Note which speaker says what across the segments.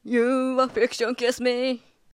Speaker 1: You are fiction, kiss me.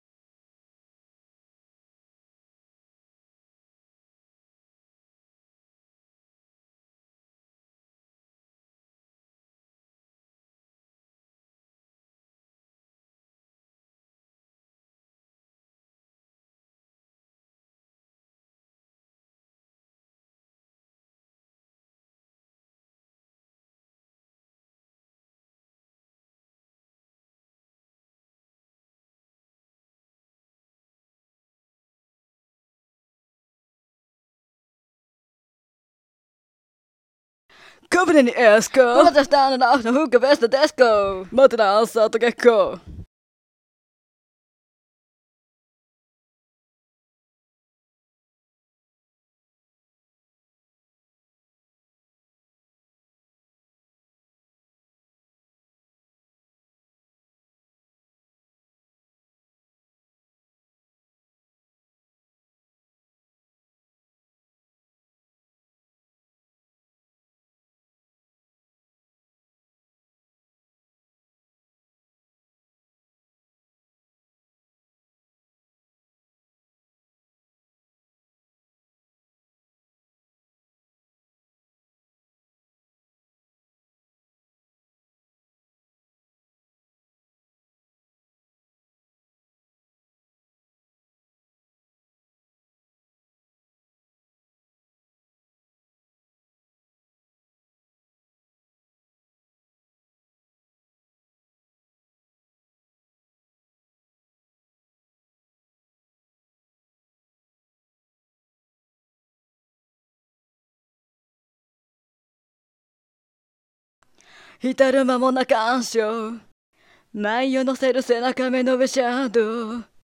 Speaker 1: Company Esko. Protestant av den hugger bästa disco. Möter dansat och gecko.浸る間もな感傷。舞を乗せる背中目の上シャドウ。